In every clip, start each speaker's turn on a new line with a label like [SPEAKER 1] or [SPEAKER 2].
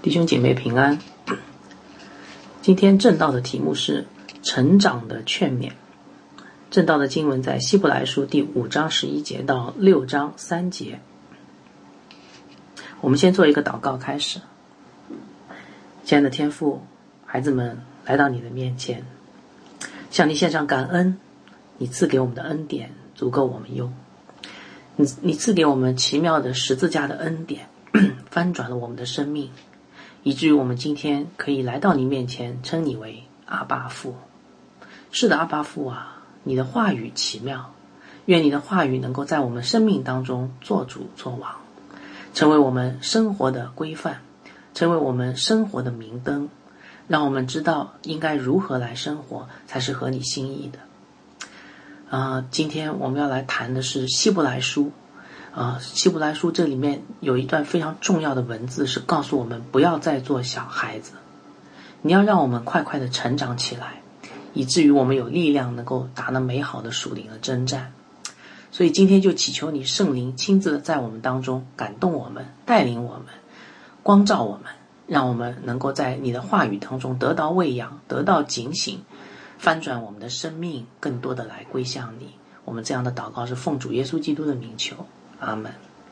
[SPEAKER 1] 弟兄姐妹平安。今天正道的题目是成长的劝勉。正道的经文在希伯来书第5章11节到6章3节。我们先做一个祷告开始。亲爱的天父，孩子们来到你的面前，向你献上感恩，你赐给我们的恩典足够我们用，你赐给我们奇妙的十字架的恩典，翻转了我们的生命，以至于我们今天可以来到你面前，称你为阿爸父。是的，阿爸父啊，你的话语奇妙，愿你的话语能够在我们生命当中做主做王，成为我们生活的规范，成为我们生活的明灯，让我们知道应该如何来生活才是合你心意的。今天我们要来谈的是希伯来书。希伯来书这里面有一段非常重要的文字，是告诉我们不要再做小孩子，你要让我们快快的成长起来，以至于我们有力量能够打那美好的属灵的征战。所以今天就祈求你圣灵亲自的在我们当中感动我们，带领我们，光照我们，让我们能够在你的话语当中得到喂养，得到警醒，翻转我们的生命，更多的来归向你。我们这样的祷告是奉主耶稣基督的名求，阿们。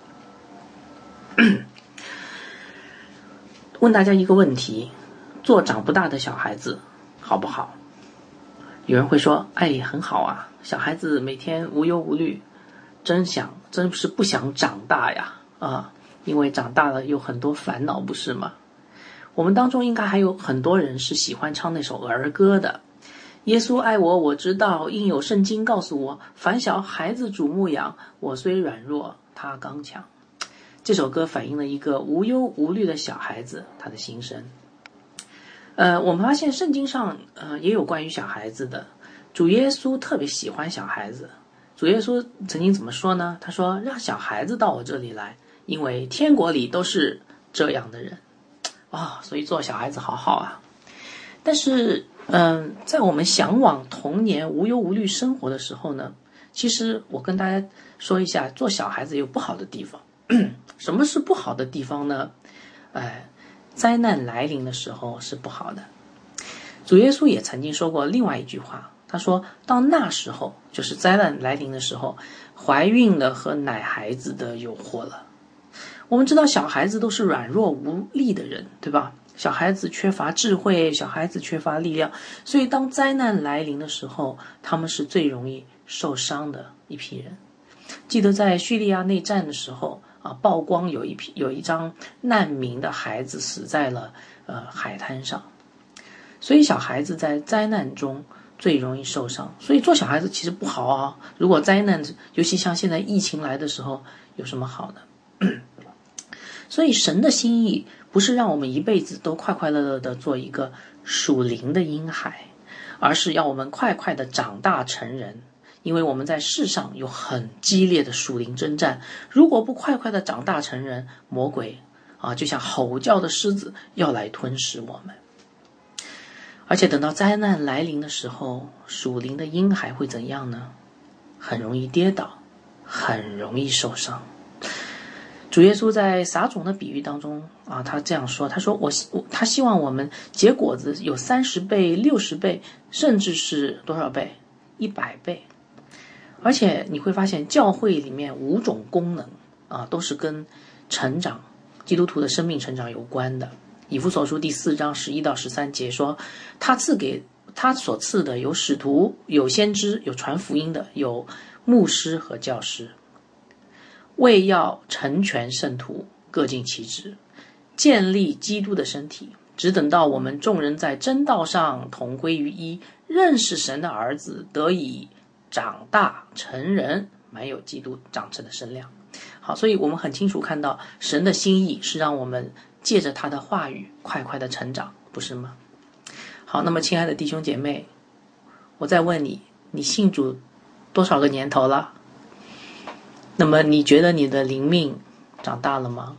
[SPEAKER 1] 问大家一个问题，做长不大的小孩子好不好？有人会说，很好啊，小孩子每天无忧无虑，真是不想长大呀，因为长大了有很多烦恼，不是吗？我们当中应该还有很多人是喜欢唱那首儿歌的，耶稣爱我，我知道，因有圣经告诉我，凡小孩子主牧养，我虽软弱，他刚强。这首歌反映了一个无忧无虑的小孩子他的心声。我们发现圣经上也有关于小孩子的。主耶稣特别喜欢小孩子。主耶稣曾经怎么说呢？他说，让小孩子到我这里来，因为天国里都是这样的人。所以做小孩子好好啊。但是在我们向往童年无忧无虑生活的时候呢，其实我跟大家说一下，做小孩子有不好的地方。什么是不好的地方呢？灾难来临的时候是不好的。主耶稣也曾经说过另外一句话，他说到那时候，就是灾难来临的时候，怀孕的和奶孩子的有祸了。我们知道小孩子都是软弱无力的人，对吧？小孩子缺乏智慧，小孩子缺乏力量，所以当灾难来临的时候，他们是最容易受伤的一批人。记得在叙利亚内战的时候曝光有一张难民的孩子死在了海滩上。所以小孩子在灾难中最容易受伤，所以做小孩子其实不好啊。如果灾难，尤其像现在疫情来的时候，有什么好呢？所以神的心意不是让我们一辈子都快快乐乐的做一个属灵的婴孩，而是要我们快快的长大成人。因为我们在世上有很激烈的属灵征战，如果不快快的长大成人，魔鬼就像吼叫的狮子要来吞噬我们。而且等到灾难来临的时候，属灵的婴孩会怎样呢？很容易跌倒，很容易受伤。主耶稣在撒种的比喻当中他这样说，他说他希望我们结果子有30倍、60倍，甚至是多少倍？100倍。而且你会发现教会里面5种功能都是跟成长，基督徒的生命成长有关的。以弗所书第4章11到13节说，他所赐的有使徒，有先知，有传福音的，有牧师和教师，为要成全圣徒，各尽其职，建立基督的身体，只等到我们众人在真道上同归于一，认识神的儿子，得以长大成人，满有基督长成的身量。好，所以我们很清楚看到神的心意是让我们借着他的话语快快的成长，不是吗？好，那么亲爱的弟兄姐妹，我再问你，你信主多少个年头了？那么你觉得你的灵命长大了吗？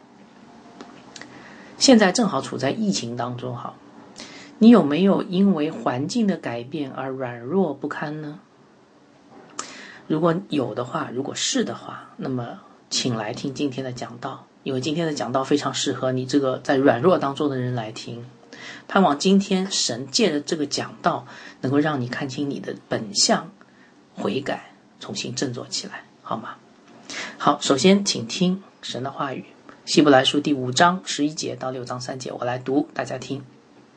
[SPEAKER 1] 现在正好处在疫情当中，你有没有因为环境的改变而软弱不堪呢？如果有的话，如果是的话，那么请来听今天的讲道， 因为今天的讲道非常适合你这个在软弱当中的人来听。盼望今天神借着这个讲道能够让你看清你的本相，悔改，重新振作起来，好吗？好，首先请听神的话语，希伯来书第5章11节到6章3节，我来读，大家听。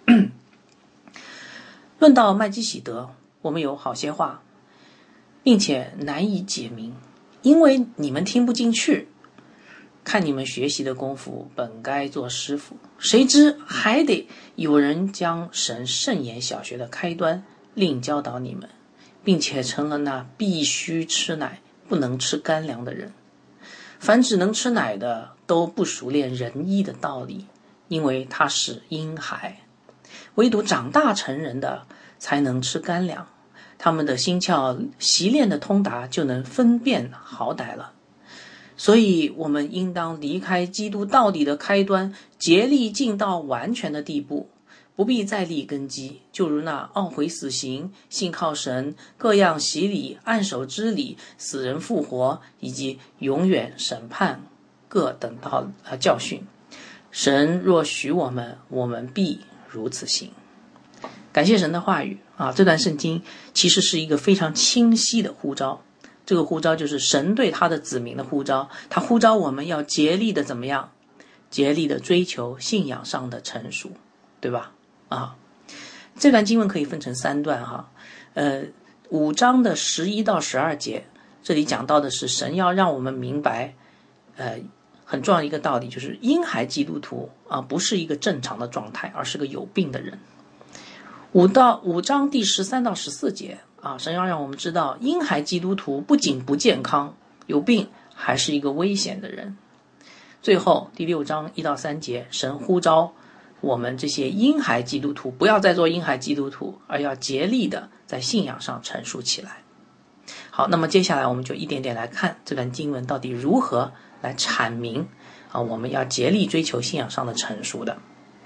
[SPEAKER 1] 论到麦基洗德，我们有好些话，并且难以解明，因为你们听不进去。看你们学习的功夫，本该做师傅，谁知还得有人将神圣言小学的开端另教导你们，并且成了那必须吃奶不能吃干粮的人。凡只能吃奶的，都不熟练仁义的道理，因为他是婴孩。唯独长大成人的，才能吃干粮，他们的心窍习练的通达，就能分辨好歹了。所以我们应当离开基督到底的开端，竭力进到完全的地步，不必再立根基，就如那懊悔死刑、信靠神、各样洗礼、按手之礼、死人复活，以及永远审判各等到教训。神若许我们，我们必如此行。感谢神的话语啊！这段圣经其实是一个非常清晰的呼召，这个呼召就是神对他的子民的呼召，他呼召我们要竭力的怎么样？竭力的追求信仰上的成熟，对吧？这段经文可以分成3段哈。5章的11到12节，这里讲到的是神要让我们明白，很重要的一个道理，就是婴孩基督徒不是一个正常的状态，而是个有病的人。5章第13到14节神要让我们知道，婴孩基督徒不仅不健康、有病，还是一个危险的人。最后第6章1到3节，神呼召我们这些婴孩基督徒不要再做婴孩基督徒，而要竭力的在信仰上成熟起来。好，那么接下来我们就一点点来看这段经文到底如何来阐明我们要竭力追求信仰上的成熟的。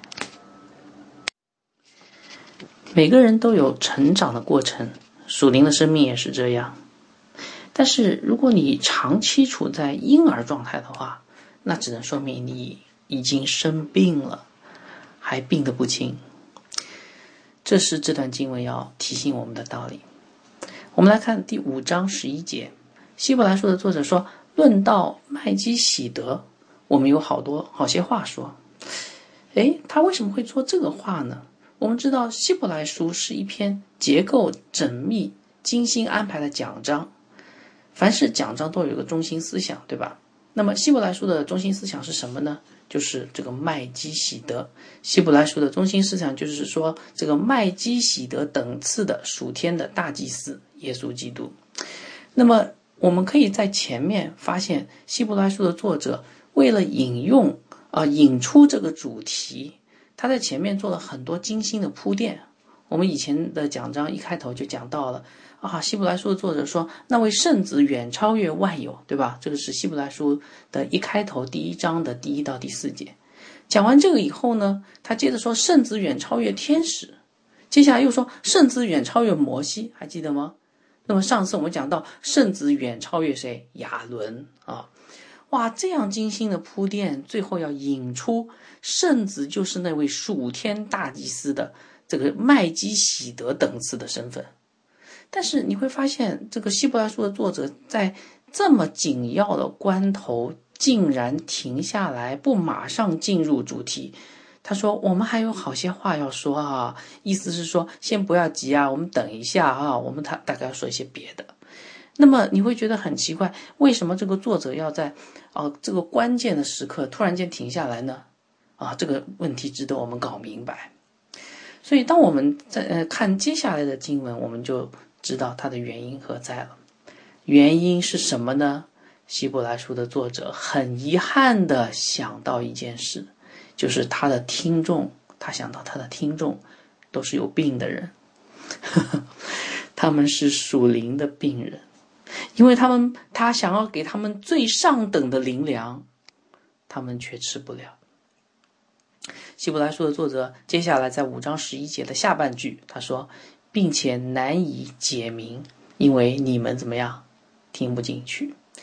[SPEAKER 1] 每个人都有成长的过程，属灵的生命也是这样。但是如果你长期处在婴儿状态的话，那只能说明你已经生病了，还病得不轻。这是这段经文要提醒我们的道理。我们来看第5章11节，希伯来书的作者说，论到麦基洗德，我们有好些话说。他为什么会说这个话呢？我们知道希伯来书是一篇结构缜密、精心安排的讲章，凡是讲章都有一个中心思想，对吧？那么希伯来书的中心思想是什么呢？就是这个麦基洗德。希伯来书的中心思想就是说，这个麦基洗德等次的属天的大祭司耶稣基督。那么我们可以在前面发现，希伯来书的作者为了引出这个主题，他在前面做了很多精心的铺垫。我们以前的讲章一开头就讲到了希伯来书的作者说，那位圣子远超越万有，对吧？这个是希伯来书的一开头第1章的第1到第4节。讲完这个以后呢，他接着说圣子远超越天使，接下来又说圣子远超越摩西，还记得吗？那么上次我们讲到圣子远超越谁？亚伦这样精心的铺垫，最后要引出圣子就是那位属天大祭司的这个麦基洗德等次的身份。但是你会发现，这个希伯来书的作者在这么紧要的关头竟然停下来，不马上进入主题。他说我们还有好些话要说意思是说先不要急我们等一下我们大概要说一些别的。那么你会觉得很奇怪，为什么这个作者要在这个关键的时刻突然间停下来呢？这个问题值得我们搞明白。所以当我们在看接下来的经文，我们就知道它的原因何在了。原因是什么呢？希伯来书的作者很遗憾地想到一件事，就是他想到他的听众都是有病的人他们是属灵的病人，因为他想要给他们最上等的灵粮，他们却吃不了。希伯来书的作者接下来在5章11节的下半句，他说并且难以解明，因为你们怎么样？听不进去。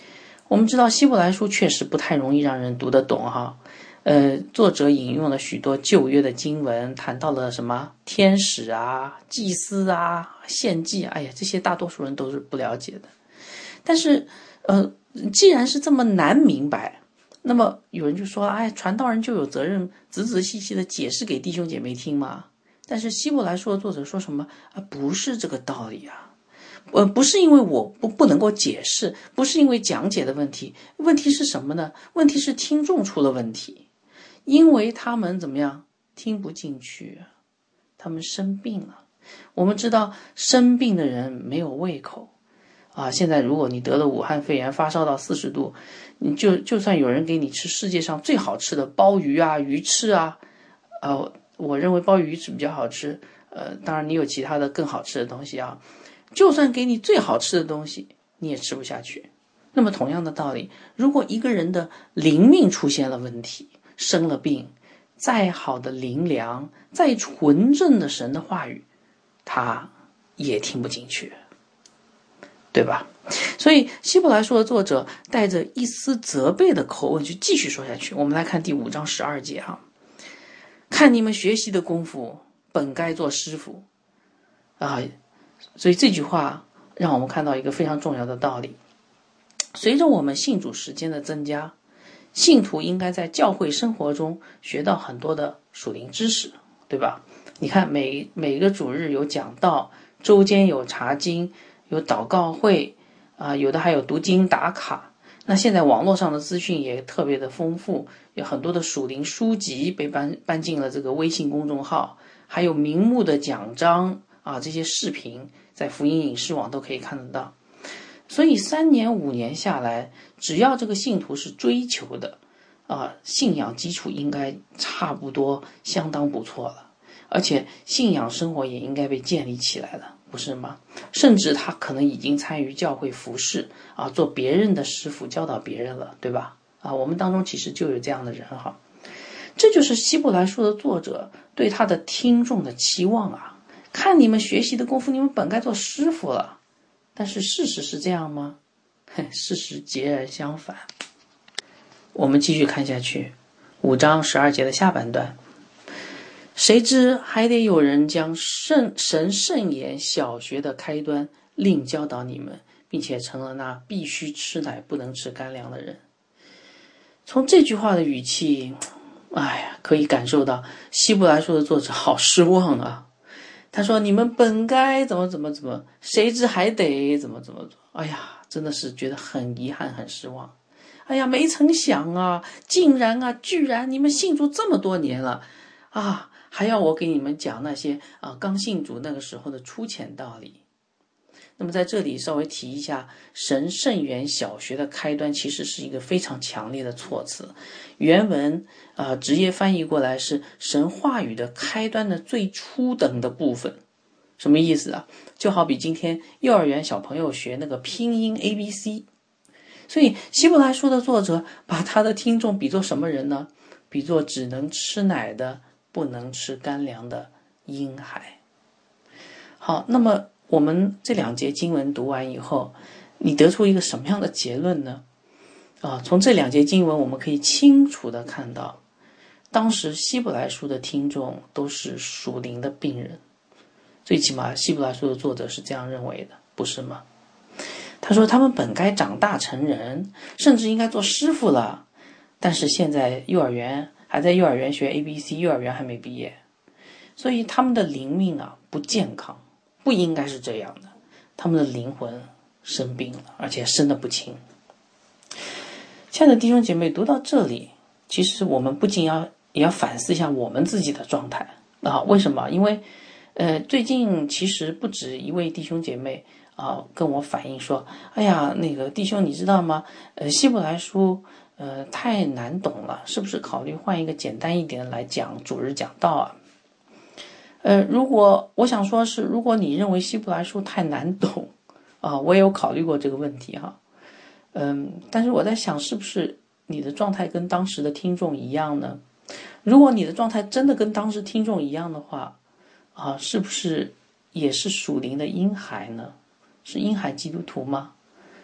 [SPEAKER 1] 我们知道希伯来书确实不太容易让人读得懂哈。作者引用了许多旧约的经文，谈到了什么天使啊、祭司啊、献祭，哎呀，这些大多数人都是不了解的。但是，既然是这么难明白，那么有人就说，哎，传道人就有责任仔仔细细的解释给弟兄姐妹听嘛。但是希伯来书的作者说什么啊？不是这个道理啊。不是因为我不能够解释，不是因为讲解的问题，问题是什么呢？问题是听众出了问题。因为他们怎么样听不进去，他们生病了。我们知道生病的人没有胃口啊。现在如果你得了武汉肺炎，发烧到40度，你就算有人给你吃世界上最好吃的鲍鱼啊、鱼翅啊，我认为鲍鱼鱼翅比较好吃，当然你有其他的更好吃的东西啊。就算给你最好吃的东西，你也吃不下去。那么同样的道理，如果一个人的灵命出现了问题，生了病，再好的灵粮，再纯正的神的话语，他也听不进去，对吧？所以希伯来书的作者带着一丝责备的口吻去继续说下去。我们来看第5章12节哈，看你们学习的功夫，本该做师傅啊。所以这句话让我们看到一个非常重要的道理：随着我们信主时间的增加，信徒应该在教会生活中学到很多的属灵知识，对吧？你看每个主日有讲道，周间有查经，有祷告会啊，有的还有读经打卡。那现在网络上的资讯也特别的丰富，有很多的属灵书籍被搬进了这个微信公众号，还有名目的讲章啊，这些视频在福音影视网都可以看得到。所以3年5年下来，只要这个信徒是追求的信仰基础应该差不多相当不错了，而且信仰生活也应该被建立起来了，不是吗？甚至他可能已经参与教会服事啊，做别人的师傅，教导别人了，对吧？我们当中其实就有这样的人哈。这就是希伯来书的作者对他的听众的期望啊！看你们学习的功夫，你们本该做师傅了。但是事实是这样吗？事实截然相反。我们继续看下去，5章12节的下半段，谁知还得有人将神圣言小学的开端另教导你们，并且成了那必须吃奶不能吃干粮的人。从这句话的语气，可以感受到希伯来书的作者好失望啊。他说你们本该怎么，谁知还得怎么做。真的是觉得很遗憾很失望。没曾想啊，居然你们信主这么多年了还要我给你们讲那些刚信主那个时候的粗浅道理。那么在这里稍微提一下，神圣言小学的开端其实是一个非常强烈的措辞。原文直接翻译过来是神话语的开端的最初等的部分。什么意思啊？就好比今天幼儿园小朋友学那个拼音 ABC。所以希伯来书的作者把他的听众比作什么人呢？比作只能吃奶的不能吃干粮的婴孩。好，那么我们这2节经文读完以后，你得出一个什么样的结论呢？从这2节经文我们可以清楚地看到，当时希伯来书的听众都是属灵的病人，最起码希伯来书的作者是这样认为的，不是吗？他说他们本该长大成人，甚至应该做师傅了，但是现在还在幼儿园学 ABC， 幼儿园还没毕业，所以他们的灵命不健康，不应该是这样的，他们的灵魂生病了，而且生得不轻。亲爱的弟兄姐妹，读到这里，其实我们不仅也要反思一下我们自己的状态为什么？因为最近其实不止一位弟兄姐妹跟我反映说，那个弟兄你知道吗？希伯来书太难懂了，是不是考虑换一个简单一点来讲主日讲道啊？我想说是，如果你认为希伯来书太难懂我也有考虑过这个问题哈。但是我在想，是不是你的状态跟当时的听众一样呢？如果你的状态真的跟当时听众一样的话是不是也是属灵的婴孩呢？是婴孩基督徒吗？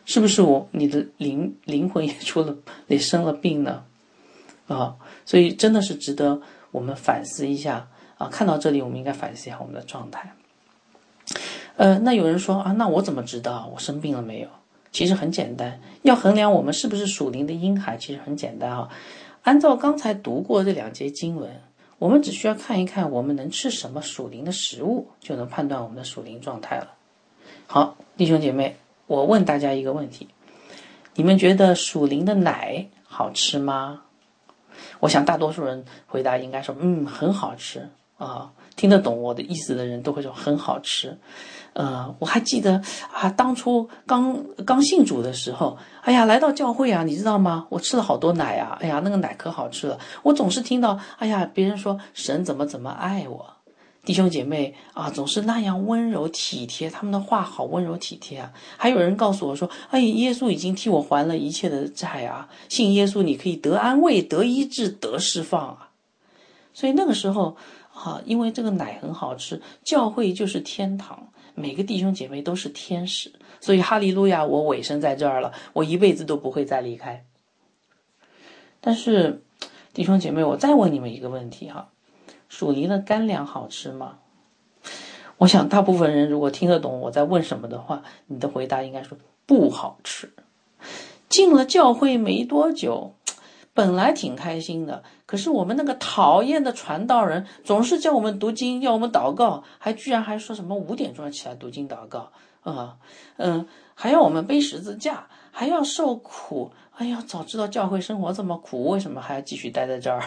[SPEAKER 1] 是不是你的灵魂也生了病呢？所以真的是值得我们反思一下啊。看到这里，我们应该反思一下我们的状态。那有人说啊，那我怎么知道我生病了没有？其实很简单，要衡量我们是不是属灵的婴孩，其实很简单啊。按照刚才读过这2节经文，我们只需要看一看我们能吃什么属灵的食物，就能判断我们的属灵状态了。好，弟兄姐妹，我问大家一个问题，你们觉得属灵的奶好吃吗？我想大多数人回答应该说很好吃啊，听得懂我的意思的人都会说很好吃。我还记得啊，当初刚信主的时候，哎呀，来到教会啊，你知道吗？我吃了好多奶啊，哎呀，那个奶可好吃了。我总是听到，哎呀，别人说神怎么爱我，弟兄姐妹啊，总是那样温柔体贴，他们的话好温柔体贴啊。还有人告诉我说，哎，耶稣已经替我还了一切的债啊，信耶稣你可以得安慰、得医治、得释放啊。所以那个时候因为这个奶很好吃，教会就是天堂。每个弟兄姐妹都是天使，所以哈利路亚，我委身在这儿了，我一辈子都不会再离开。但是弟兄姐妹，我再问你们一个问题属灵的干粮好吃吗？我想大部分人如果听得懂我在问什么的话，你的回答应该说不好吃。进了教会没多久，本来挺开心的，可是我们那个讨厌的传道人总是叫我们读经，要我们祷告，居然还说什么5点钟起来读经祷告还要我们背十字架，还要受苦。哎呀，早知道教会生活这么苦，为什么还要继续待在这儿？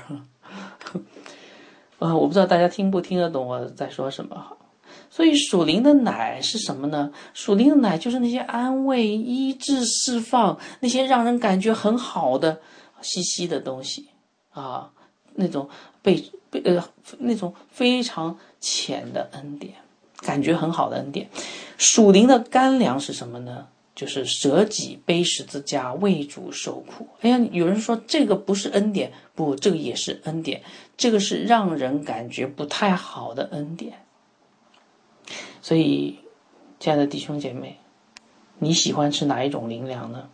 [SPEAKER 1] 我不知道大家听不听得懂我在说什么。所以属灵的奶是什么呢？属灵的奶就是那些安慰、医治、释放，那些让人感觉很好的稀稀的东西那种那种非常浅的恩典，感觉很好的恩典。属灵的干粮是什么呢？就是舍己背十字架为主受苦。哎呀，有人说这个不是恩典，不，这个也是恩典，这个是让人感觉不太好的恩典。所以亲爱的弟兄姐妹，你喜欢吃哪一种灵粮呢？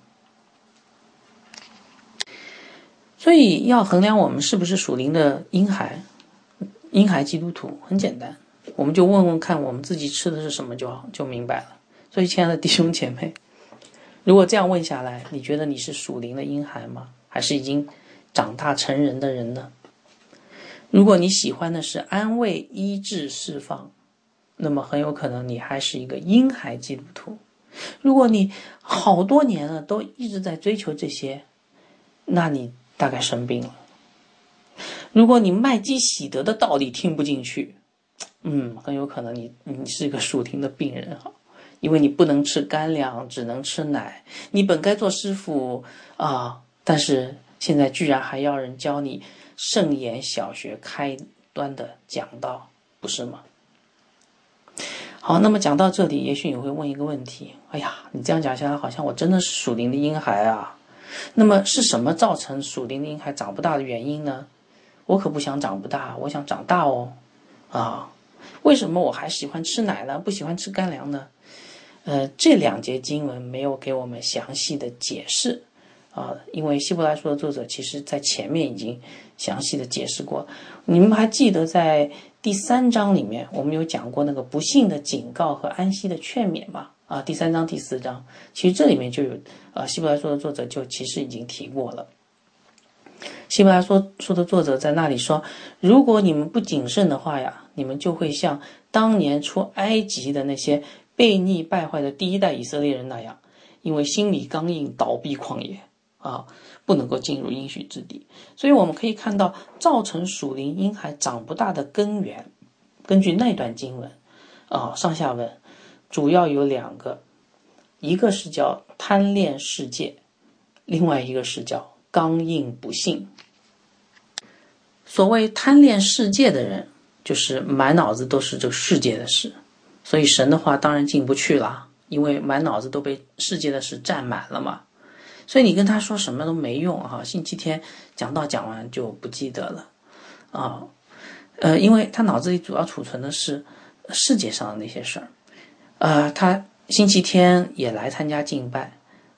[SPEAKER 1] 所以要衡量我们是不是属灵的婴孩基督徒，很简单，我们就问问看我们自己吃的是什么就明白了。所以亲爱的弟兄姐妹，如果这样问下来，你觉得你是属灵的婴孩吗？还是已经长大成人的人呢？如果你喜欢的是安慰、医治、释放，那么很有可能你还是一个婴孩基督徒。如果你好多年了都一直在追求这些，那你大概生病了。如果你麦基洗德的道理听不进去，很有可能你是一个属灵的病人因为你不能吃干粮，只能吃奶。你本该做师傅但是现在居然还要人教你圣言小学开端的讲道，不是吗？好，那么讲到这里，也许你会问一个问题，哎呀，你这样讲下来，好像我真的是属灵的婴孩啊。那么是什么造成属灵的婴孩长不大的原因呢？我可不想长不大，我想长大哦。为什么我还喜欢吃奶呢，不喜欢吃干粮呢？这2节经文没有给我们详细的解释因为希伯来书的作者其实在前面已经详细的解释过。你们还记得在第3章里面我们有讲过那个不幸的警告和安息的劝勉吗？第3章第4章，其实这里面就有希伯来书的作者就其实已经提过了。希伯来书的作者在那里说，如果你们不谨慎的话呀，你们就会像当年出埃及的那些悖逆败坏的第一代以色列人那样，因为心里刚硬倒闭旷野不能够进入应许之地。所以我们可以看到造成属灵婴孩长不大的根源，根据那段经文上下文主要有2个，一个是叫贪恋世界，另外一个是叫刚硬不信。所谓贪恋世界的人，就是满脑子都是这个世界的事，所以神的话当然进不去了，因为满脑子都被世界的事占满了嘛。所以你跟他说什么都没用星期天讲完就不记得了因为他脑子里主要储存的是世界上的那些事儿他星期天也来参加敬拜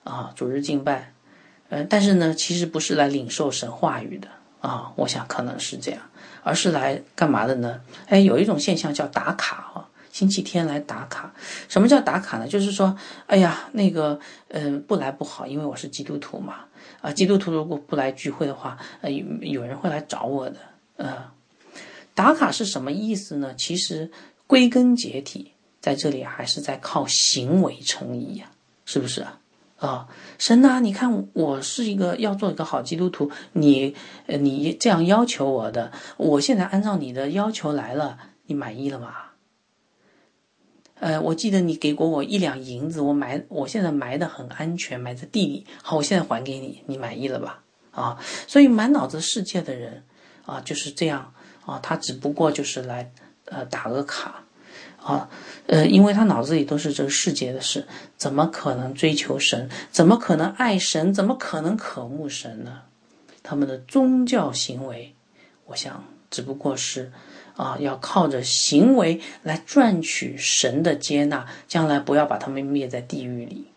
[SPEAKER 1] 主日敬拜，但是呢，其实不是来领受神话语的我想可能是这样，而是来干嘛的呢？有一种现象叫打卡星期天来打卡。什么叫打卡呢？就是说，那个不来不好，因为我是基督徒嘛，基督徒如果不来聚会的话，有人会来找我的。打卡是什么意思呢？其实归根结底，在这里还是在靠行为称义是不是神啊，你看我是要做一个好基督徒，你这样要求我的，我现在按照你的要求来了，你满意了吗？我记得你给过我1两银子，我现在埋得很安全，埋在地里，好，我现在还给你，你满意了吧？所以满脑子世界的人就是这样他只不过就是来打个卡因为他脑子里都是这个世界的事，怎么可能追求神？怎么可能爱神？怎么可能渴慕神呢？他们的宗教行为，我想只不过是要靠着行为来赚取神的接纳，将来不要把他们灭在地狱里。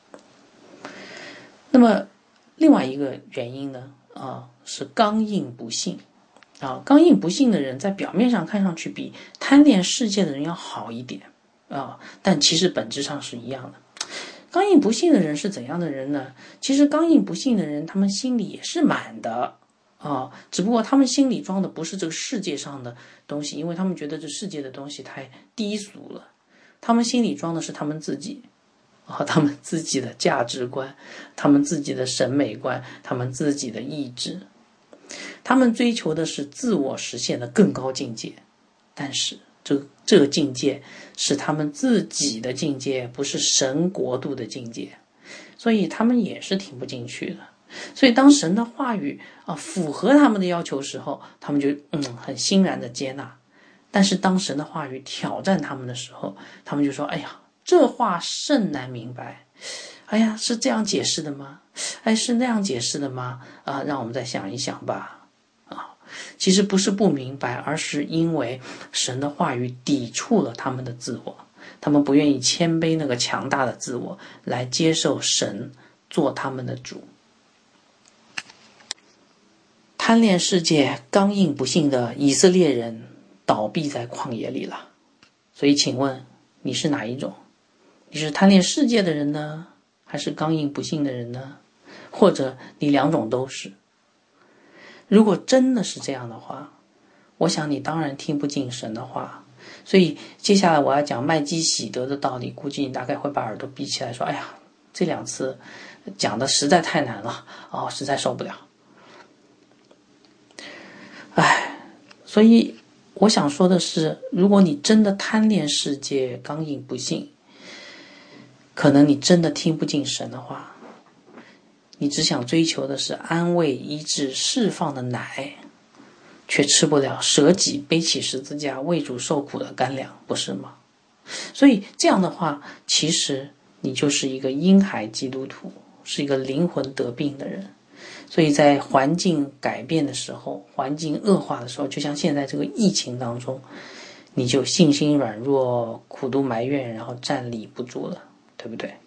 [SPEAKER 1] 那么另外一个原因呢是刚硬不信刚硬不信的人在表面上看上去比贪恋世界的人要好一点但其实本质上是一样的。刚硬不信的人是怎样的人呢？其实刚硬不信的人，他们心里也是满的只不过他们心里装的不是这个世界上的东西，因为他们觉得这世界的东西太低俗了。他们心里装的是他们自己他们自己的价值观，他们自己的审美观，他们自己的意志。他们追求的是自我实现的更高境界，但是这个境界是他们自己的境界，不是神国度的境界，所以他们也是听不进去的。所以当神的话语符合他们的要求时候，他们就很欣然的接纳。但是当神的话语挑战他们的时候，他们就说这话甚难明白，是这样解释的吗？是那样解释的吗？让我们再想一想吧。其实不是不明白，而是因为神的话语抵触了他们的自我，他们不愿意谦卑那个强大的自我，来接受神做他们的主。贪恋世界、刚硬不信的以色列人倒闭在旷野里了。所以请问你是哪一种？你是贪恋世界的人呢，还是刚硬不信的人呢？或者你两种都是？如果真的是这样的话，我想你当然听不进神的话。所以接下来我要讲麦基洗德的道理，估计你大概会把耳朵闭起来说，这2次讲的实在太难了实在受不了。所以我想说的是，如果你真的贪恋世界、刚硬不信，可能你真的听不进神的话，你只想追求的是安慰、医治、释放的奶，却吃不了舍己背起十字架为主受苦的干粮，不是吗？所以这样的话，其实你就是一个婴孩基督徒，是一个灵魂得病的人。所以在环境改变的时候，环境恶化的时候，就像现在这个疫情当中，你就信心软弱，苦毒埋怨，然后站立不住了，对不对？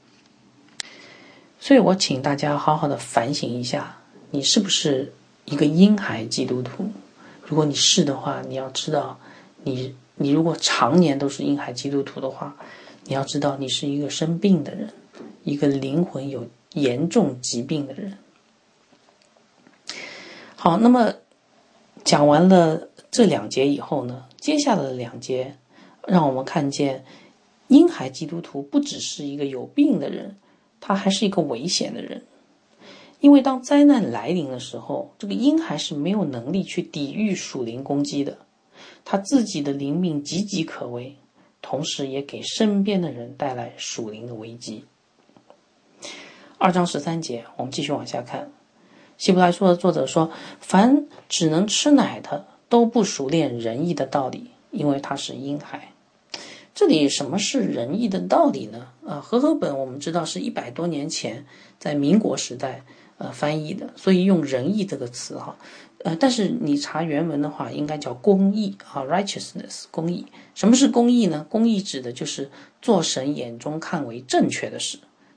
[SPEAKER 1] 所以我请大家好好的反省一下，你是不是一个婴孩基督徒？如果你是的话，你要知道你如果常年都是婴孩基督徒的话，你要知道你是一个生病的人，一个灵魂有严重疾病的人。好，那么讲完了这2节以后呢，接下来的2节让我们看见婴孩基督徒不只是一个有病的人，他还是一个危险的人。因为当灾难来临的时候，这个婴孩是没有能力去抵御属灵攻击的，他自己的灵命岌岌可危，同时也给身边的人带来属灵的危机。2章13节，我们继续往下看。希伯来书的作者说，凡只能吃奶的都不熟练仁义的道理，因为他是婴孩。这里什么是仁义的道理呢？和合本我们知道是100多年前在民国时代翻译的，所以用仁义这个词但是你查原文的话应该叫公义righteousness， 公义。什么是公义呢？公义指的就是做神眼中看为正确的事，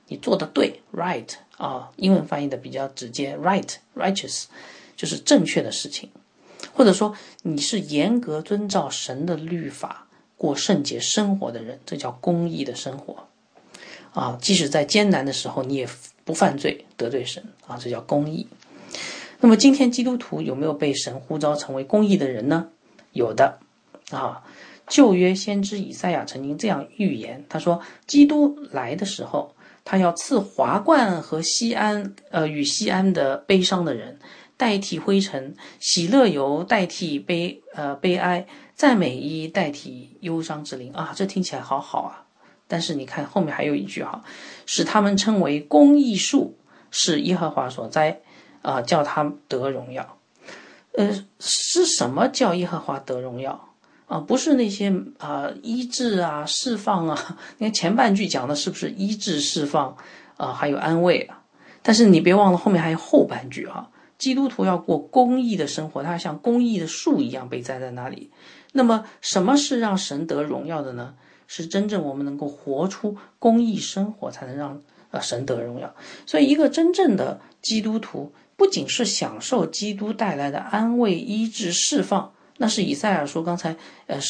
[SPEAKER 1] 你做的对 right 啊，英文翻译的比较直接 righteous 就是正确的事情，或者说你是严格遵照神的律法过圣洁生活的人，这叫公义的生活啊。即使在艰难的时候你也不犯罪得罪神啊，这叫公义。那么今天基督徒有没有被神呼召成为公义的人呢？有的啊。旧约先知以赛亚曾经这样预言，他说基督来的时候，他要赐华冠和与西安的悲伤的人，代替灰尘，喜乐油代替悲哀，赞美衣代替忧伤之灵啊，这听起来好好啊。但是你看后面还有一句哈，使他们称为公义树，是耶和华所栽啊，叫他得荣耀。是什么叫耶和华得荣耀啊？不是那些医治啊、释放啊。你看前半句讲的是不是医治、释放啊，还有安慰啊？但是你别忘了后面还有后半句啊。基督徒要过公义的生活，他像公义的树一样被栽在那里。那么什么是让神得荣耀的呢？是真正我们能够活出公义生活，才能让神得荣耀。所以一个真正的基督徒不仅是享受基督带来的安慰、医治、释放，那是以赛亚书刚才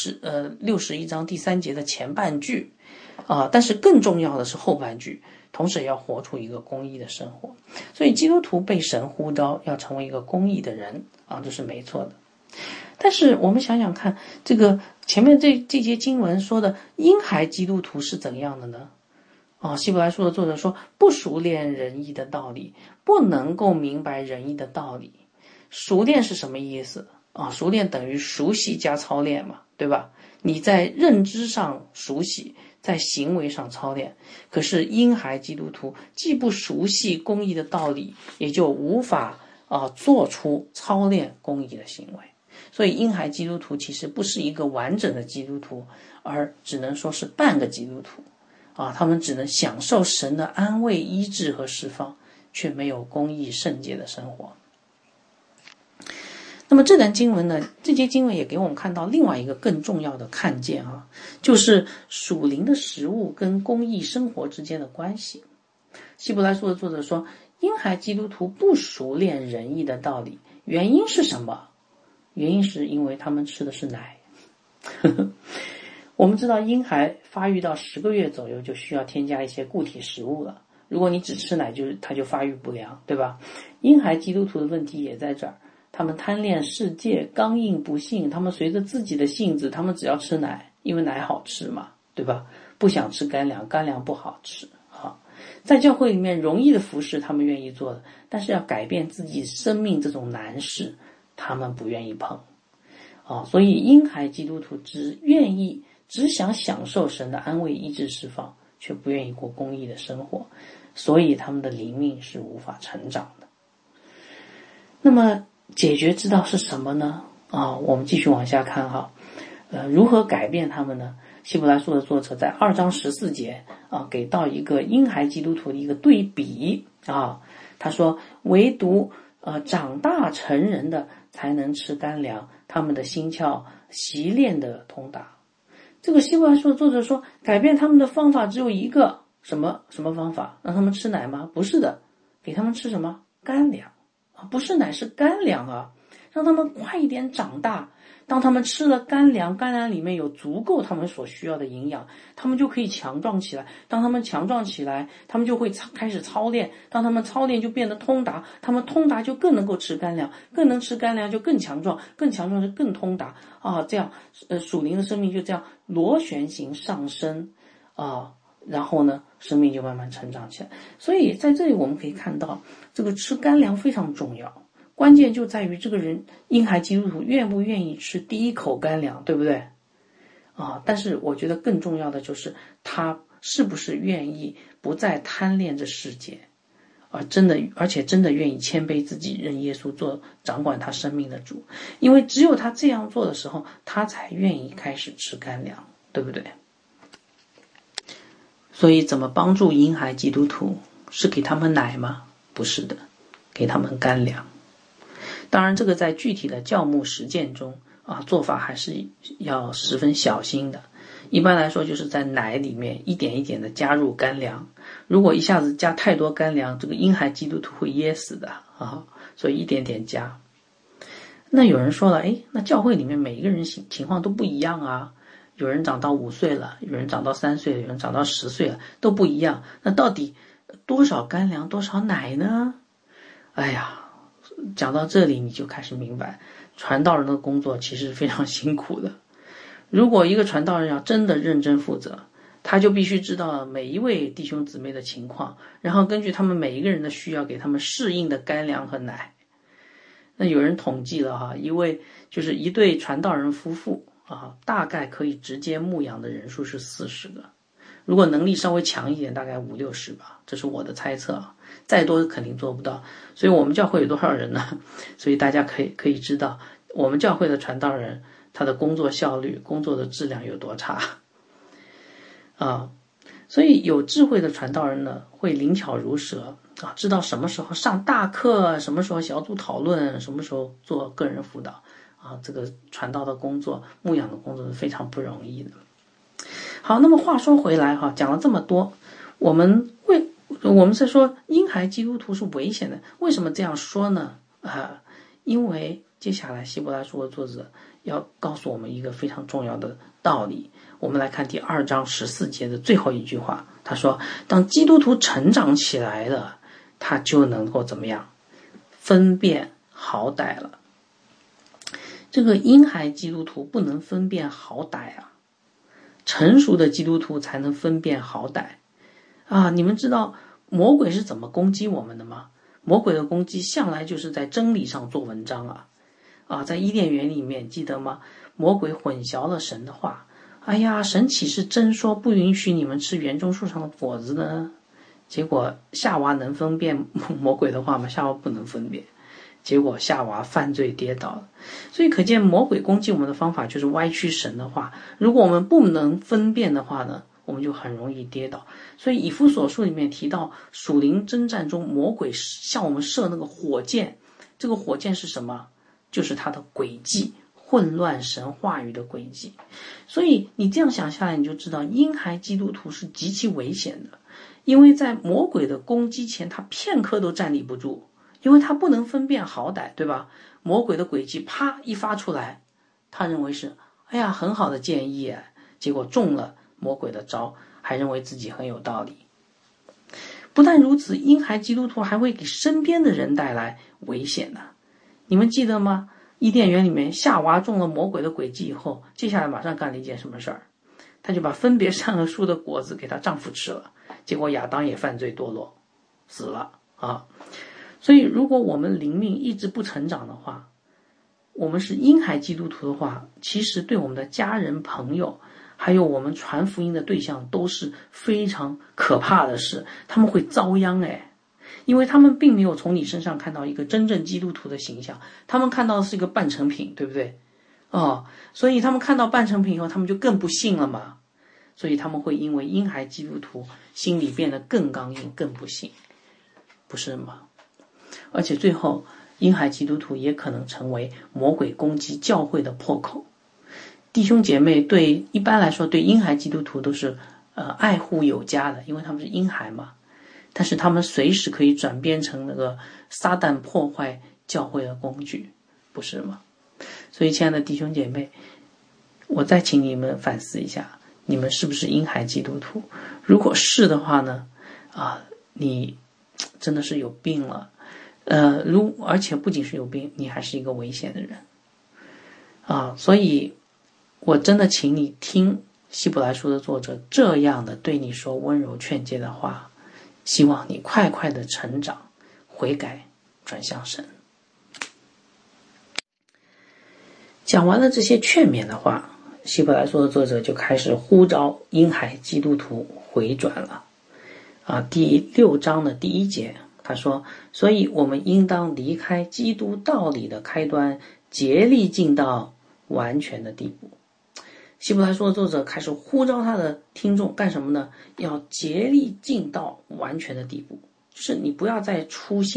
[SPEAKER 1] 61章第3节的前半句啊，但是更重要的是后半句，同时也要活出一个公义的生活。所以基督徒被神呼召要成为一个公义的人啊，这是没错的。但是我们想想看，这个前面这节经文说的婴孩基督徒是怎样的呢？希伯来书的作者说，不熟练仁义的道理，不能够明白仁义的道理。熟练是什么意思啊？熟练等于熟悉加操练嘛，对吧？你在认知上熟悉，在行为上操练。可是婴孩基督徒既不熟悉公义的道理，也就无法做出操练公义的行为。所以婴孩基督徒其实不是一个完整的基督徒，而只能说是半个基督徒他们只能享受神的安慰、医治和释放，却没有公义圣洁的生活。那么这段经文呢，这节经文也给我们看到另外一个更重要的看见就是属灵的食物跟公义生活之间的关系。希伯来书的作者说，婴孩基督徒不熟练仁义的道理，原因是什么？原因是因为他们吃的是奶。我们知道婴孩发育到10个月左右就需要添加一些固体食物了，如果你只吃奶他就发育不良，对吧？婴孩基督徒的问题也在这儿，他们贪恋世界，刚硬不信，他们随着自己的性子，他们只要吃奶，因为奶好吃嘛，对吧？不想吃干粮，干粮不好吃在教会里面容易的服侍他们愿意做的，但是要改变自己生命这种难事他们不愿意碰所以婴孩基督徒只想享受神的安慰、医治、释放，却不愿意过公义的生活，所以他们的灵命是无法成长的。那么解决之道是什么呢？我们继续往下看如何改变他们呢？希伯来书的作者在2章14节给到一个婴孩基督徒的一个对比他说，唯独长大成人的才能吃干粮，他们的心窍习练的通达。这个希伯来书的作者说，改变他们的方法只有一个，什么方法？让他们吃奶吗？不是的，给他们吃什么？干粮不是奶，是干粮让他们快一点长大。当他们吃了干粮，干粮里面有足够他们所需要的营养，他们就可以强壮起来。当他们强壮起来，他们就会开始操练。当他们操练就变得通达，他们通达就更能够吃干粮，更能吃干粮就更强壮，更强壮就更通达这样属灵的生命就这样螺旋形上升然后呢，生命就慢慢成长起来。所以在这里我们可以看到，这个吃干粮非常重要。关键就在于这个人婴孩基督徒愿不愿意吃第一口干粮，对不对但是我觉得更重要的就是他是不是愿意不再贪恋这世界，而且真的愿意谦卑自己，认耶稣做掌管他生命的主。因为只有他这样做的时候，他才愿意开始吃干粮，对不对？所以怎么帮助婴孩基督徒？是给他们奶吗？不是的，给他们干粮。当然这个在具体的教牧实践中做法还是要十分小心的， 一般来说就是在奶里面一点一点的加入干粮，如果一下子加太多干粮，这个婴孩基督徒会噎死的啊，所以一点点加。那有人说了，那教会里面每一个人情况都不一样啊，有人长到5岁了，有人长到3岁了，有人长到10岁了，都不一样。那到底多少干粮多少奶呢？哎呀，讲到这里你就开始明白，传道人的工作其实非常辛苦的。如果一个传道人要真的认真负责，他就必须知道每一位弟兄姊妹的情况，然后根据他们每一个人的需要给他们适应的干粮和奶。那有人统计了一对传道人夫妇大概可以直接牧养的人数是40个，如果能力稍微强一点，大概50-60吧，这是我的猜测，再多肯定做不到。所以我们教会有多少人呢？所以大家可以知道，我们教会的传道人他的工作效率、工作的质量有多差所以有智慧的传道人呢，会灵巧如蛇知道什么时候上大课，什么时候小组讨论，什么时候做个人辅导这个传道的工作、牧养的工作是非常不容易的。好，那么话说回来讲了这么多，我们在说婴孩基督徒是危险的，为什么这样说呢？因为接下来希伯来书的作者要告诉我们一个非常重要的道理。我们来看第2章14节的最后一句话，他说当基督徒成长起来了，他就能够怎么样？分辨好歹了。这个婴孩基督徒不能分辨好歹成熟的基督徒才能分辨好歹你们知道魔鬼是怎么攻击我们的吗？魔鬼的攻击向来就是在真理上做文章在伊甸园里面，记得吗？魔鬼混淆了神的话，神岂是真说不允许你们吃园中树上的果子呢？结果夏娃能分辨魔鬼的话吗？夏娃不能分辨，结果夏娃犯罪跌倒了。所以可见魔鬼攻击我们的方法就是歪曲神的话，如果我们不能分辨的话呢，我们就很容易跌倒。所以以弗所书里面提到属灵征战中魔鬼向我们射那个火箭，这个火箭是什么？就是他的诡计，混乱神话语的诡计。所以你这样想下来，你就知道婴孩基督徒是极其危险的，因为在魔鬼的攻击前，他片刻都站立不住，因为他不能分辨好歹，对吧？魔鬼的诡计啪一发出来，他认为是很好的建议结果中了魔鬼的招，还认为自己很有道理。不但如此，婴孩基督徒还会给身边的人带来危险呢。你们记得吗？伊甸园里面夏娃中了魔鬼的诡计以后，接下来马上干了一件什么事儿？他就把分别善恶树的果子给她丈夫吃了，结果亚当也犯罪堕落死了所以如果我们灵命一直不成长的话，我们是婴孩基督徒的话，其实对我们的家人朋友还有我们传福音的对象都是非常可怕的事，他们会遭殃因为他们并没有从你身上看到一个真正基督徒的形象，他们看到的是一个半成品，对不对？所以他们看到半成品以后，他们就更不信了嘛。所以他们会因为婴孩基督徒心里变得更刚硬，更不信，不是吗？而且最后婴孩基督徒也可能成为魔鬼攻击教会的破口。弟兄姐妹一般来说对婴孩基督徒都是爱护有加的，因为他们是婴孩嘛，但是他们随时可以转变成那个撒旦破坏教会的工具，不是吗？所以亲爱的弟兄姐妹，我再请你们反思一下，你们是不是婴孩基督徒？如果是的话呢你真的是有病了而且不仅是有病，你还是一个危险的人所以我真的请你听希伯来书的作者这样的对你说温柔劝诫的话，希望你快快的成长，悔改，转向神。讲完了这些劝勉的话，希伯来书的作者就开始呼召婴孩基督徒回转了第6章的第1节，他说，所以我们应当离开基督道理的开端，竭力进到完全的地步。希伯来书的作者开始呼召他的听众干什么呢？要竭力进到完全的地步，就是你不要再初信了，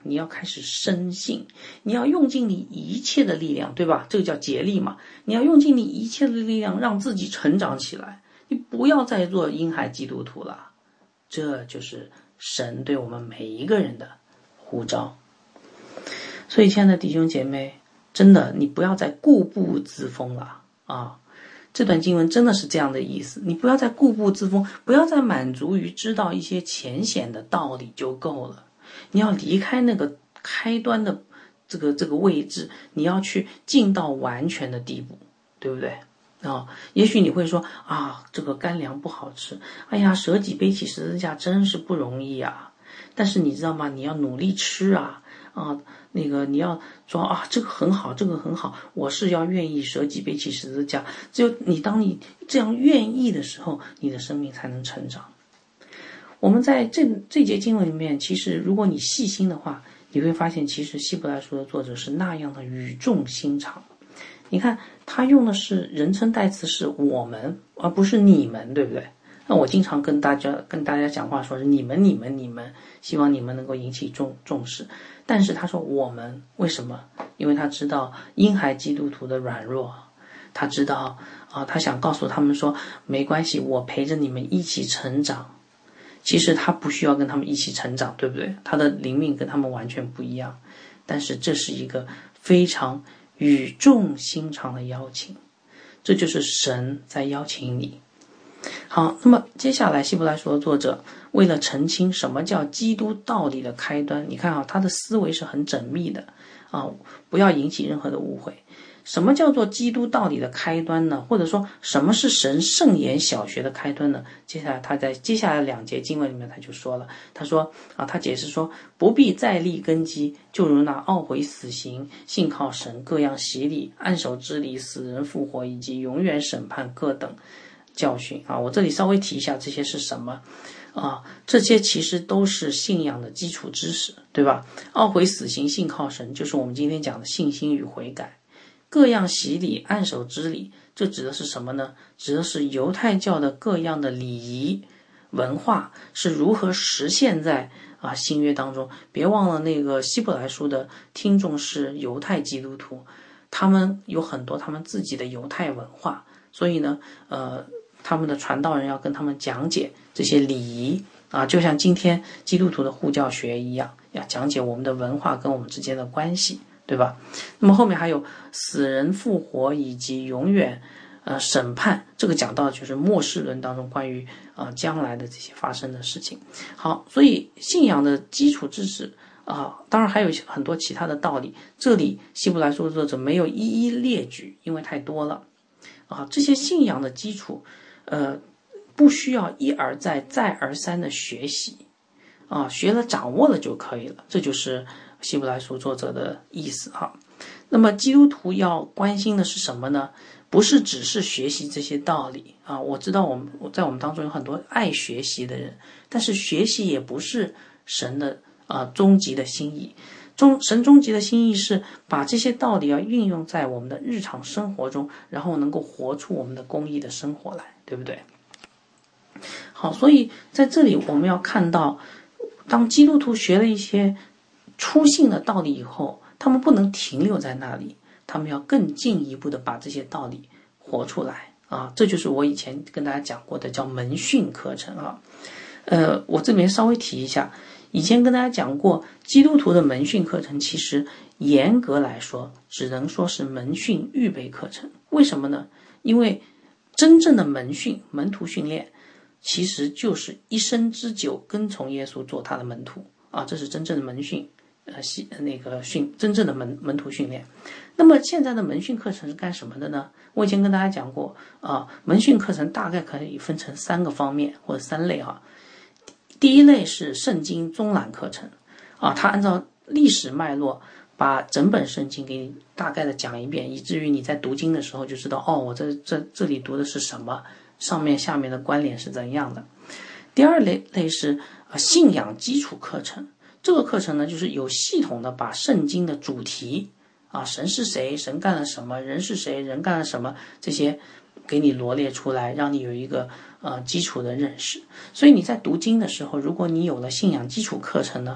[SPEAKER 1] 你要开始深信，你要用尽你一切的力量，对吧？这个叫竭力嘛，你要用尽你一切的力量让自己成长起来，你不要再做婴孩基督徒了。这就是神对我们每一个人的呼召。所以亲爱的弟兄姐妹，真的你不要再固步自封了啊！这段经文真的是这样的意思，你不要再固步自封，不要再满足于知道一些浅显的道理就够了，你要离开那个开端的这个位置，你要去进到完全的地步，对不对？也许你会说这个干粮不好吃，哎呀，舍己背起十字架真是不容易啊。但是你知道吗？你要努力吃你要说这个很好，这个很好，我是要愿意舍己背起十字架。只有当你这样愿意的时候，你的生命才能成长。我们在这节经文里面，其实如果你细心的话，你会发现其实希伯来书的作者是那样的语重心长。你看他用的是人称代词是我们，而不是你们，对不对？那我经常跟大家讲话说是你们，希望你们能够引起重视。但是他说我们，为什么？因为他知道婴孩基督徒的软弱，他知道他想告诉他们说没关系，我陪着你们一起成长。其实他不需要跟他们一起成长，对不对？他的灵命跟他们完全不一样，但是这是一个非常语重心长的邀请，这就是神在邀请你。好，那么接下来希伯来书的作者为了澄清什么叫基督道理的开端，你看他的思维是很缜密的不要引起任何的误会。什么叫做基督道理的开端呢？或者说什么是神圣言小学的开端呢？接下来他在接下来2节经文里面他就说了，他说他解释说，不必再立根基，就如那懊悔死刑、信靠神、各样洗礼、按手之礼、死人复活以及永远审判各等教训我这里稍微提一下这些是什么这些其实都是信仰的基础知识，对吧？懊悔死刑、信靠神就是我们今天讲的信心与悔改。各样洗礼、按手之礼，这指的是什么呢？指的是犹太教的各样的礼仪文化是如何实现在新约当中。别忘了那个希伯来书的听众是犹太基督徒，他们有很多他们自己的犹太文化，所以呢他们的传道人要跟他们讲解这些礼仪就像今天基督徒的护教学一样，要讲解我们的文化跟我们之间的关系，对吧？那么后面还有死人复活以及永远审判，这个讲到就是末世论当中关于将来的这些发生的事情。好，所以信仰的基础知识当然还有很多其他的道理，这里希伯来书作者没有一一列举，因为太多了这些信仰的基础不需要一而再再而三的学习学了掌握了就可以了，这就是希伯来书作者的意思那么基督徒要关心的是什么呢？不是只是学习这些道理我知道我在我们当中有很多爱学习的人，但是学习也不是神的终极的心意。神终极的心意是把这些道理要运用在我们的日常生活中，然后能够活出我们的公义的生活来，对不对？好，所以在这里我们要看到，当基督徒学了一些初信的道理以后，他们不能停留在那里，他们要更进一步的把这些道理活出来这就是我以前跟大家讲过的叫门训课程我这边稍微提一下，以前跟大家讲过，基督徒的门训课程其实严格来说只能说是门训预备课程。为什么呢？因为真正的门训门徒训练其实就是一生之久跟从耶稣做他的门徒这是真正的门训真正的门徒训练。那么现在的门训课程是干什么的呢？我以前跟大家讲过门训课程大概可以分成3个方面或者3类第一类是圣经综览课程它按照历史脉络把整本圣经给你大概的讲一遍，以至于你在读经的时候就知道我这里读的是什么，上面下面的关联是怎样的。第二类是信仰基础课程，这个课程呢就是有系统的把圣经的主题神是谁，神干了什么，人是谁，人干了什么，这些给你罗列出来，让你有一个基础的认识。所以你在读经的时候，如果你有了信仰基础课程呢，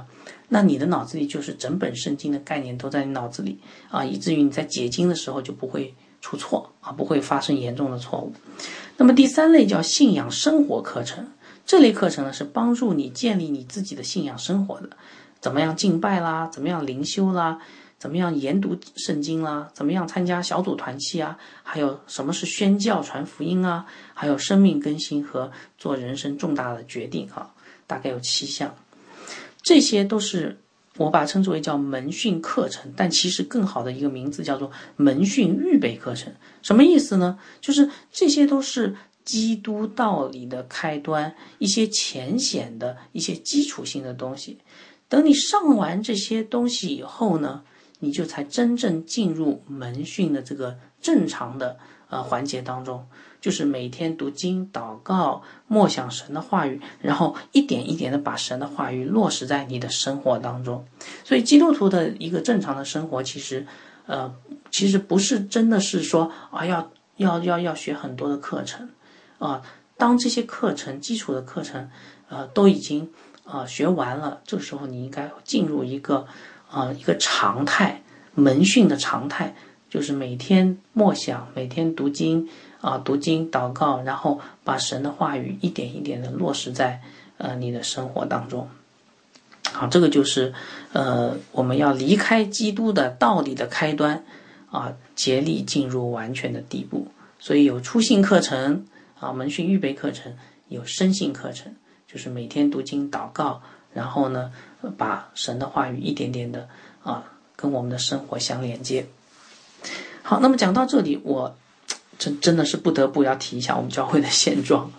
[SPEAKER 1] 那你的脑子里就是整本圣经的概念都在你脑子里啊，以至于你在解经的时候就不会出错啊，不会发生严重的错误。那么第三类叫信仰生活课程，这类课程呢是帮助你建立你自己的信仰生活的，怎么样敬拜啦，怎么样灵修啦，怎么样研读圣经啦，怎么样参加小组团契啊，还有什么是宣教传福音啊，还有生命更新和做人生重大的决定啊，大概有7项。这些都是我把它称之为叫门训课程，但其实更好的一个名字叫做门训预备课程。什么意思呢？就是这些都是基督道理的开端，一些浅显的一些基础性的东西。等你上完这些东西以后呢，你就才真正进入门训的这个正常的环节当中，就是每天读经、祷告、默想神的话语，然后一点一点的把神的话语落实在你的生活当中。所以基督徒的一个正常的生活，其实不是真的是说啊要学很多的课程啊。当这些课程基础的课程都已经学完了，这个时候你应该进入一个常态，门训的常态，就是每天默想，每天读经读经祷告，然后把神的话语一点一点的落实在你的生活当中。好，这个就是我们要离开基督的道理的开端竭力进入完全的地步。所以有初信课程门训预备课程，有深信课程，就是每天读经祷告，然后呢把神的话语一点点的跟我们的生活相连接。好，那么讲到这里，我真的是不得不要提一下我们教会的现状。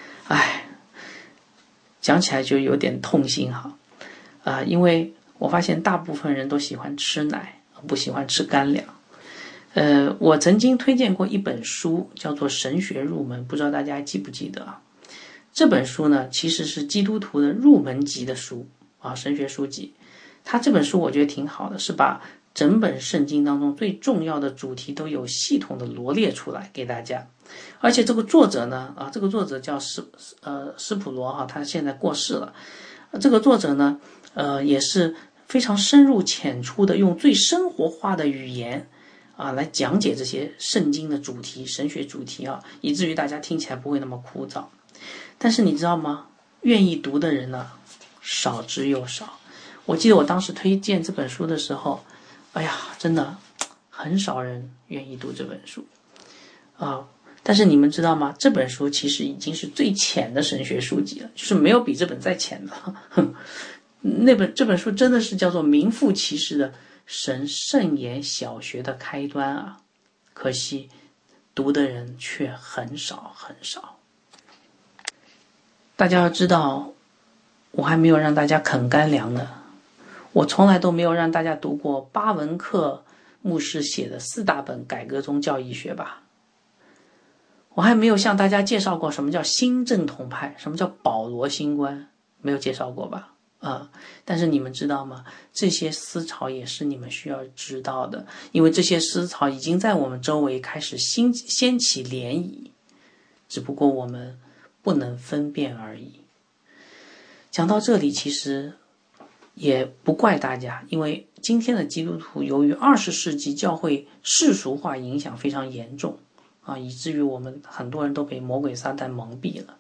[SPEAKER 1] 讲起来就有点痛心因为我发现大部分人都喜欢吃奶，不喜欢吃干粮。我曾经推荐过一本书，叫做《神学入门》，不知道大家还记不记得这本书呢，其实是基督徒的入门级的书神学书籍。它这本书我觉得挺好的，是把整本圣经当中最重要的主题都有系统的罗列出来给大家。而且这个作者呢这个作者叫斯普罗他现在过世了。这个作者呢也是非常深入浅出的，用最生活化的语言来讲解这些圣经的主题，神学主题以至于大家听起来不会那么枯燥。但是你知道吗？愿意读的人呢少之又少。我记得我当时推荐这本书的时候，真的很少人愿意读这本书但是你们知道吗？这本书其实已经是最浅的神学书籍了，就是没有比这本再浅的这本书真的是叫做名副其实的神圣言小学的开端可惜读的人却很少很少。大家要知道，我还没有让大家啃干粮呢，我从来都没有让大家读过巴文克牧师写的4大本改革宗教义学吧，我还没有向大家介绍过什么叫新正统派，什么叫保罗新观，没有介绍过吧但是你们知道吗？这些思潮也是你们需要知道的，因为这些思潮已经在我们周围开始掀起涟漪，只不过我们不能分辨而已。讲到这里，其实也不怪大家，因为今天的基督徒由于20世纪教会世俗化影响非常严重以至于我们很多人都被魔鬼撒旦蒙蔽了。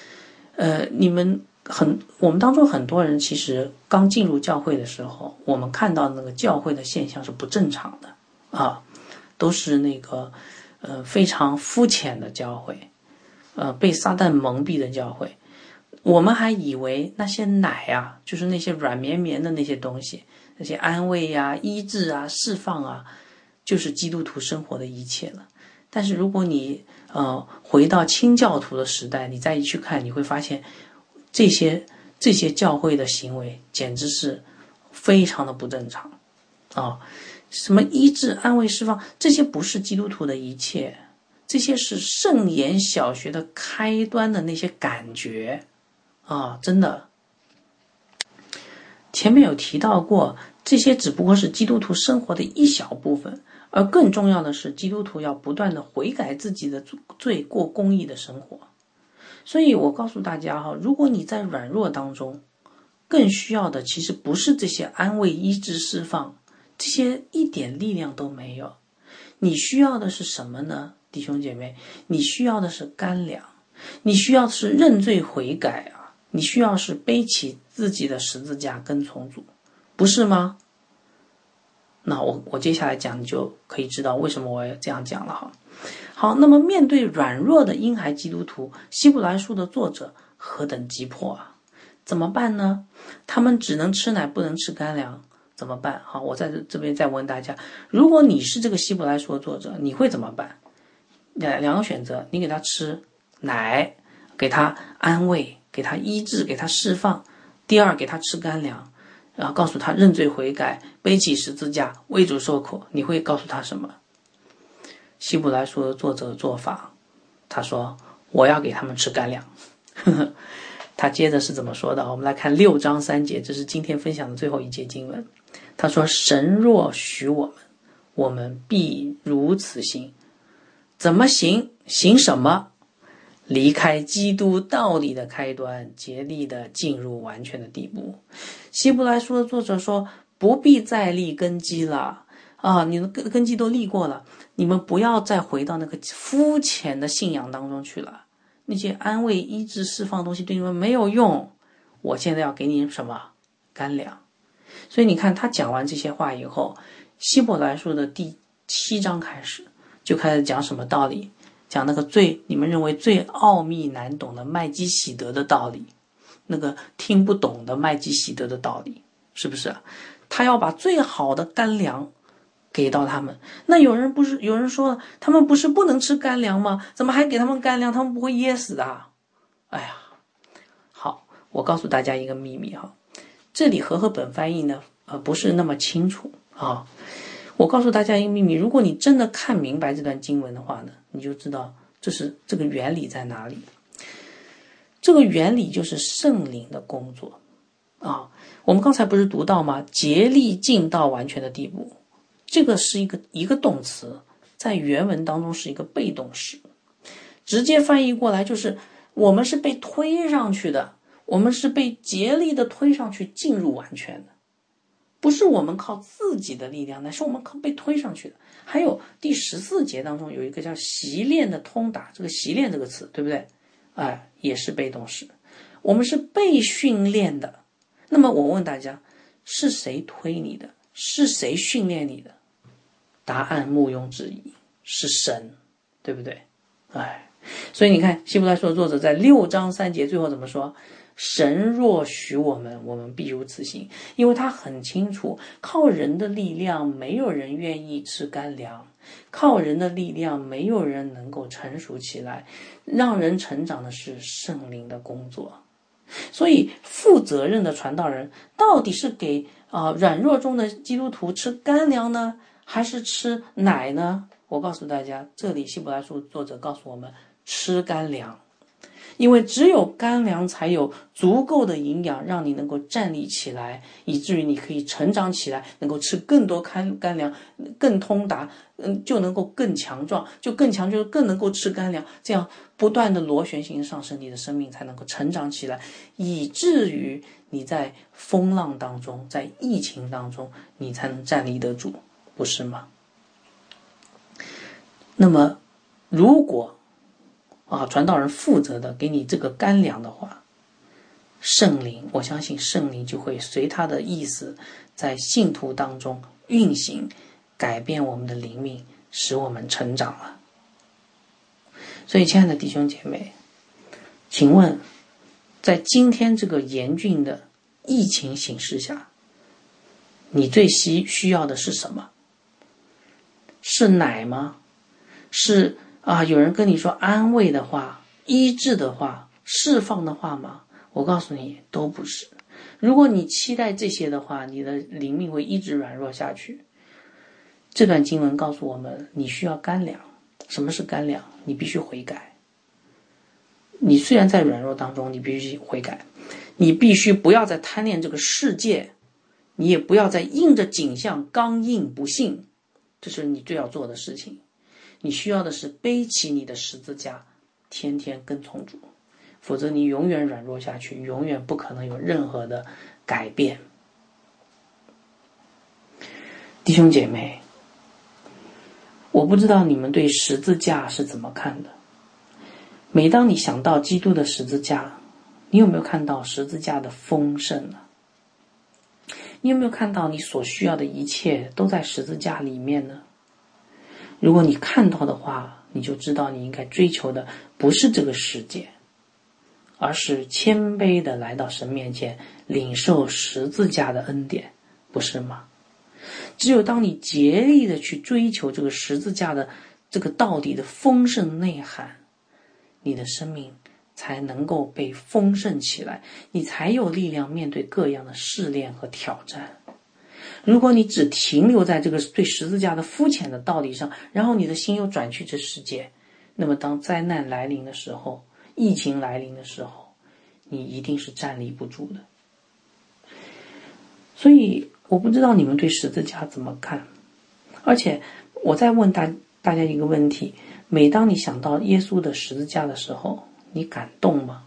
[SPEAKER 1] 我们当中很多人其实刚进入教会的时候，我们看到那个教会的现象是不正常的都是那个非常肤浅的教会，被撒旦蒙蔽的教会。我们还以为那些奶就是那些软绵绵的那些东西，那些安慰医治释放就是基督徒生活的一切了。但是如果你回到清教徒的时代，你再一去看，你会发现这些教会的行为简直是非常的不正常什么医治安慰释放，这些不是基督徒的一切，这些是圣言小学的开端的那些感觉真的。前面有提到过，这些只不过是基督徒生活的一小部分，而更重要的是基督徒要不断的悔改自己的罪，过公义的生活。所以我告诉大家如果你在软弱当中更需要的其实不是这些安慰、医治、释放，这些一点力量都没有。你需要的是什么呢？弟兄姐妹，你需要的是干粮，你需要的是认罪悔改啊，你需要是背起自己的十字架跟从主，不是吗？那我接下来讲，你就可以知道为什么我要这样讲了哈。好，那么面对软弱的婴孩基督徒，希伯来书的作者何等急迫啊！怎么办呢？他们只能吃奶，不能吃干粮，怎么办？好，我在这边再问大家，如果你是这个希伯来书的作者，你会怎么办？两个选择，你给他吃奶，给他安慰，给他医治，给他释放；第二，给他吃干粮，然后告诉他认罪悔改，背起十字架，为主受苦。你会告诉他什么？希伯来书的作者的做法，他说我要给他们吃干粮。他接着是怎么说的？我们来看6章3节，这是今天分享的最后一节经文。他说神若许我们，我们必如此行。怎么行？行什么？离开基督道理的开端，竭力的进入完全的地步。希伯来书的作者说，不必再立根基了啊！你的根基都立过了，你们不要再回到那个肤浅的信仰当中去了。那些安慰、医治、释放的东西对你们没有用。我现在要给你什么？干粮。所以你看，他讲完这些话以后，希伯来书的第7章开始，就开始讲什么道理？讲那个你们认为最奥秘难懂的麦基喜德的道理，那个听不懂的麦基喜德的道理，是不是？他要把最好的干粮给到他们。那有人说了，他们不是不能吃干粮吗？怎么还给他们干粮？他们不会噎死的。哎呀，好，我告诉大家一个秘密哈，这里和本翻译呢，不是那么清楚啊。我告诉大家一个秘密，如果你真的看明白这段经文的话呢，你就知道这个原理在哪里。这个原理就是圣灵的工作啊。我们刚才不是读到吗？竭力进到完全的地步，这个是一个动词，在原文当中是一个被动式，直接翻译过来就是我们是被推上去的，我们是被竭力的推上去进入完全的，不是我们靠自己的力量，乃是我们靠被推上去的。还有第14节当中有一个叫习练的通达，这个习练这个词对不对？也是被动式，我们是被训练的。那么我问大家，是谁推你的？是谁训练你的？答案毋庸置疑，是神，对不对？所以你看希伯来书的作者在6章3节最后怎么说？神若许我们，我们必如此行。因为他很清楚，靠人的力量没有人愿意吃干粮，靠人的力量没有人能够成熟起来，让人成长的是圣灵的工作。所以负责任的传道人到底是给软弱中的基督徒吃干粮呢，还是吃奶呢？我告诉大家，这里希伯来书作者告诉我们，吃干粮。因为只有干粮才有足够的营养，让你能够站立起来，以至于你可以成长起来，能够吃更多干粮，更通达，就能够更强壮，就更强，就更能够吃干粮，这样不断的螺旋形上升，你的生命才能够成长起来，以至于你在风浪当中，在疫情当中，你才能站立得住，不是吗？那么如果传道人负责的给你这个干粮的话，圣灵，我相信圣灵就会随他的意思在信徒当中运行，改变我们的灵命，使我们成长了。所以亲爱的弟兄姐妹，请问在今天这个严峻的疫情形势下，你最需要的是什么？是奶吗？是有人跟你说安慰的话、医治的话、释放的话吗？我告诉你，都不是。如果你期待这些的话，你的灵命会一直软弱下去。这段经文告诉我们，你需要干粮。什么是干粮？你必须悔改。你虽然在软弱当中，你必须悔改。你必须不要再贪恋这个世界，你也不要再硬着景象刚硬不信，这是你最要做的事情。你需要的是背起你的十字架，天天跟从主，否则你永远软弱下去，永远不可能有任何的改变。弟兄姐妹，我不知道你们对十字架是怎么看的。每当你想到基督的十字架，你有没有看到十字架的丰盛呢？你有没有看到你所需要的一切都在十字架里面呢？如果你看到的话，你就知道你应该追求的不是这个世界，而是谦卑的来到神面前，领受十字架的恩典，不是吗？只有当你竭力的去追求这个十字架的这个到底的丰盛内涵，你的生命才能够被丰盛起来，你才有力量面对各样的试炼和挑战。如果你只停留在这个对十字架的肤浅的道理上，然后你的心又转去这世界，那么当灾难来临的时候，疫情来临的时候，你一定是站立不住的。所以我不知道你们对十字架怎么看，而且我再问大家一个问题，每当你想到耶稣的十字架的时候，你感动吗？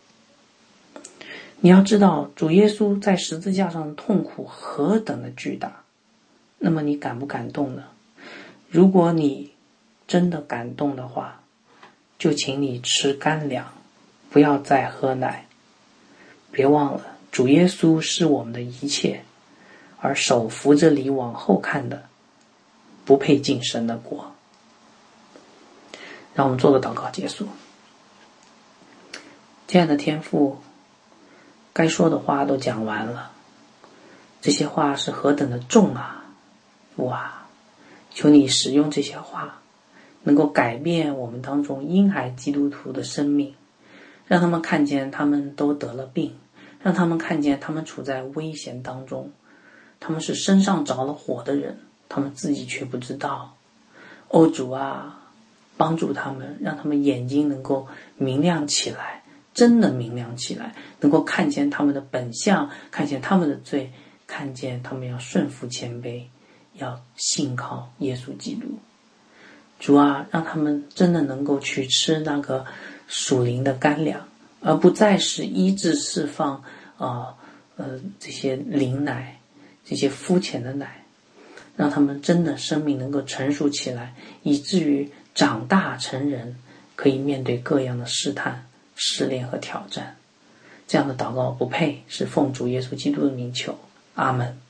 [SPEAKER 1] 你要知道主耶稣在十字架上的痛苦何等的巨大，那么你感不感动呢？如果你真的感动的话，就请你吃干粮，不要再喝奶。别忘了主耶稣是我们的一切，而手扶着你往后看的不配进神的国。让我们做个祷告结束。亲爱的天父，该说的话都讲完了，这些话是何等的重啊！哇，求你使用这些话，能够改变我们当中婴孩基督徒的生命，让他们看见他们都得了病，让他们看见他们处在危险当中，他们是身上着了火的人，他们自己却不知道。哦主啊，帮助他们，让他们眼睛能够明亮起来，真的明亮起来，能够看见他们的本相，看见他们的罪，看见他们要顺服谦卑，要信靠耶稣基督。主啊，让他们真的能够去吃那个属灵的干粮，而不再是医治释放这些灵奶，这些肤浅的奶，让他们真的生命能够成熟起来，以至于长大成人，可以面对各样的试探、试炼和挑战。这样的祷告不配，是奉主耶稣基督的名求，阿们。